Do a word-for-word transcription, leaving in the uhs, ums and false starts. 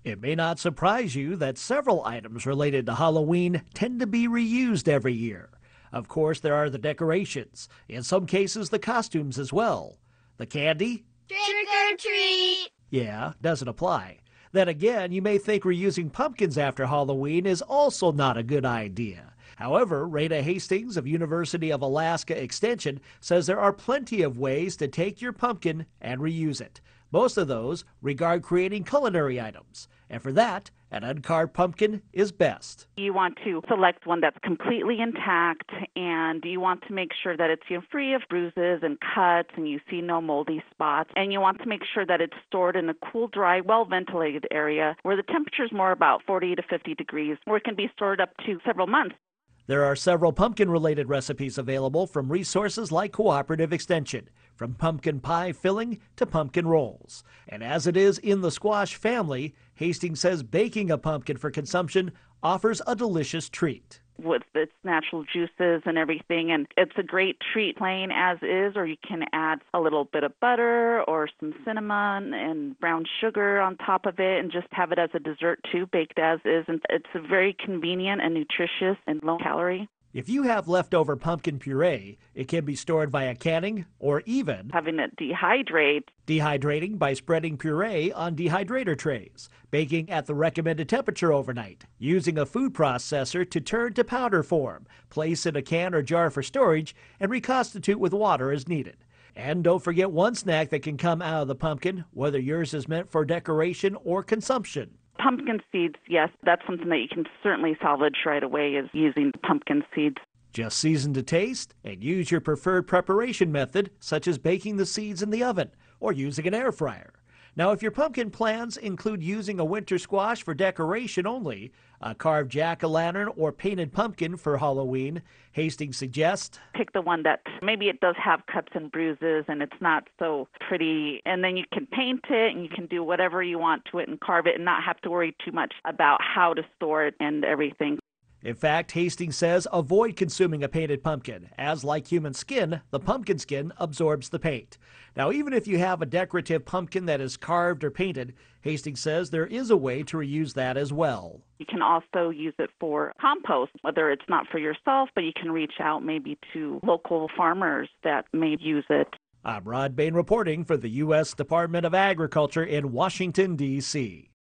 It may not surprise you that several items related to Halloween tend to be reused every year. Of course, there are the decorations, in some cases, the costumes as well. The candy? Trick or treat! Yeah, doesn't apply. Then again, you may think reusing pumpkins after Halloween is also not a good idea. However, Rada Hastings of University of Alaska Extension says there are plenty of ways to take your pumpkin and reuse it. Most of those regard creating culinary items, and for that, an uncarved pumpkin is best. You want to select one that's completely intact, and you want to make sure that it's you know, free of bruises and cuts, and you see no moldy spots. And you want to make sure that it's stored in a cool, dry, well-ventilated area where the temperature is more about forty to fifty degrees, where it can be stored up to several months. There are several pumpkin-related recipes available from resources like Cooperative Extension, from pumpkin pie filling to pumpkin rolls. And as it is in the squash family, Hastings says baking a pumpkin for consumption offers a delicious treat. With its natural juices and everything, and it's a great treat plain as is, or you can add a little bit of butter or some cinnamon and brown sugar on top of it and just have it as a dessert too, baked as is. And it's very convenient and nutritious and low calorie. If you have leftover pumpkin puree, it can be stored via canning or even having it dehydrate. Dehydrating by spreading puree on dehydrator trays, baking at the recommended temperature overnight, using a food processor to turn to powder form, place in a can or jar for storage, and reconstitute with water as needed. And don't forget one snack that can come out of the pumpkin, whether yours is meant for decoration or consumption. Pumpkin seeds, yes, that's something that you can certainly salvage right away, is using the pumpkin seeds. Just season to taste and use your preferred preparation method, such as baking the seeds in the oven or using an air fryer. Now, if your pumpkin plans include using a winter squash for decoration only, a carved jack-o'-lantern or painted pumpkin for Halloween, Hastings suggests pick the one that maybe it does have cuts and bruises and it's not so pretty, and then you can paint it and you can do whatever you want to it and carve it and not have to worry too much about how to store it and everything. In fact, Hastings says avoid consuming a painted pumpkin, as like human skin, the pumpkin skin absorbs the paint. Now, even if you have a decorative pumpkin that is carved or painted, Hastings says there is a way to reuse that as well. You can also use it for compost, whether it's not for yourself, but you can reach out maybe to local farmers that may use it. I'm Rod Bain reporting for the U S Department of Agriculture in Washington, D C